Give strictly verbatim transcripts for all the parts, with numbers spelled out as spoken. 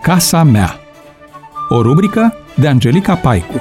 Casa mea. O rubrică de Angelica Paicu.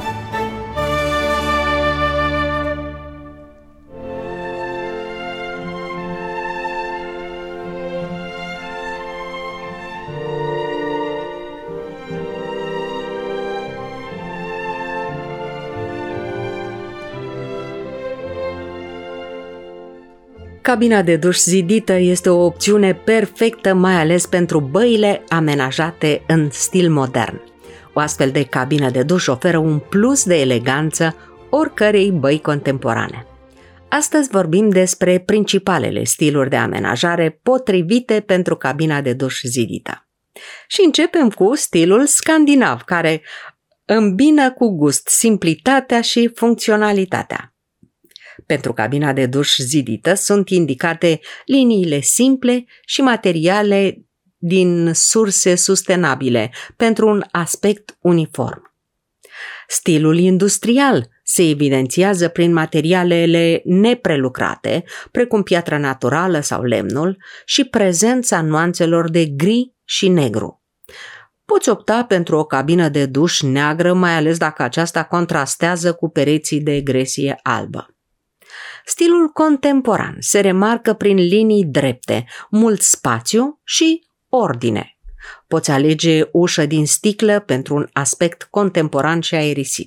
Cabina de duș zidită este o opțiune perfectă, mai ales pentru băile amenajate în stil modern. O astfel de cabină de duș oferă un plus de eleganță oricărei băi contemporane. Astăzi vorbim despre principalele stiluri de amenajare potrivite pentru cabina de duș zidită. Și începem cu stilul scandinav, care îmbină cu gust simplitatea și funcționalitatea. Pentru cabina de duș zidită sunt indicate liniile simple și materiale din surse sustenabile pentru un aspect uniform. Stilul industrial se evidențiază prin materialele neprelucrate, precum piatra naturală sau lemnul, și prezența nuanțelor de gri și negru. Poți opta pentru o cabină de duș neagră, mai ales dacă aceasta contrastează cu pereții de gresie albă. Stilul contemporan se remarcă prin linii drepte, mult spațiu și ordine. Poți alege ușă din sticlă pentru un aspect contemporan și aerisit.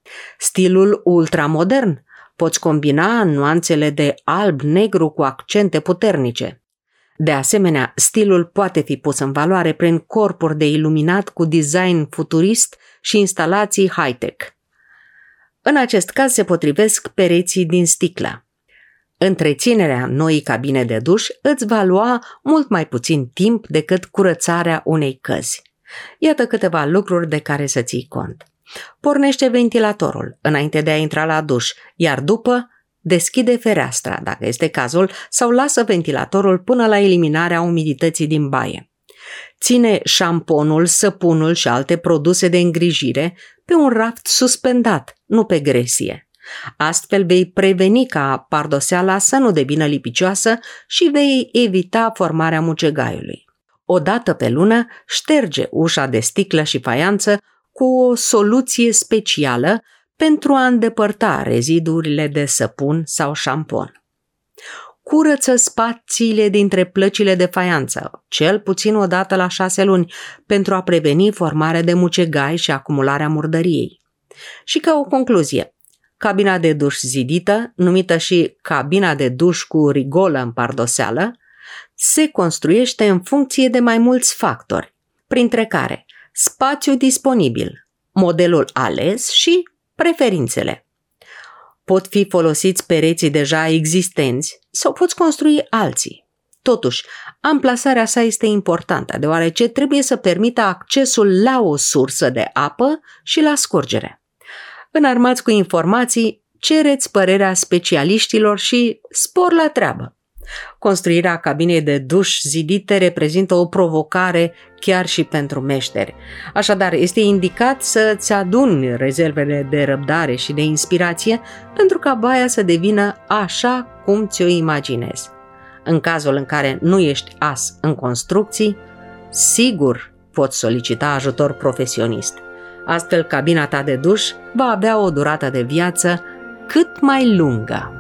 Stilul ultramodern. Poți combina nuanțele de alb-negru cu accente puternice. De asemenea, stilul poate fi pus în valoare prin corpuri de iluminat cu design futurist și instalații high-tech. În acest caz se potrivesc pereții din sticlă. Întreținerea noii cabine de duș îți va lua mult mai puțin timp decât curățarea unei căzi. Iată câteva lucruri de care să ții cont. Pornește ventilatorul înainte de a intra la duș, iar după deschide fereastra, dacă este cazul, sau lasă ventilatorul până la eliminarea umidității din baie. Ține șamponul, săpunul și alte produse de îngrijire pe un raft suspendat, nu pe gresie. Astfel vei preveni ca pardoseala să nu devină lipicioasă și vei evita formarea mucegaiului. O dată pe lună șterge ușa de sticlă și faianță cu o soluție specială pentru a îndepărta reziduurile de săpun sau șampon. Curăță spațiile dintre plăcile de faianță, cel puțin o dată la șase luni, pentru a preveni formarea de mucegai și acumularea murdăriei. Și ca o concluzie, cabina de duș zidită, numită și cabina de duș cu rigolă în pardoseală, se construiește în funcție de mai mulți factori, printre care spațiu disponibil, modelul ales și preferințele. Pot fi folosiți pereții deja existenți sau poți construi alții. Totuși, amplasarea sa este importantă, deoarece trebuie să permită accesul la o sursă de apă și la scurgere. Înarmați cu informații, cereți părerea specialiștilor și spor la treabă. Construirea cabinei de duș zidite reprezintă o provocare chiar și pentru meșteri. Așadar, este indicat să-ți aduni rezervele de răbdare și de inspirație pentru ca baia să devină așa cum ți-o imaginezi. În cazul în care nu ești as în construcții, sigur poți solicita ajutor profesionist. Astfel, cabina ta de duș va avea o durată de viață cât mai lungă.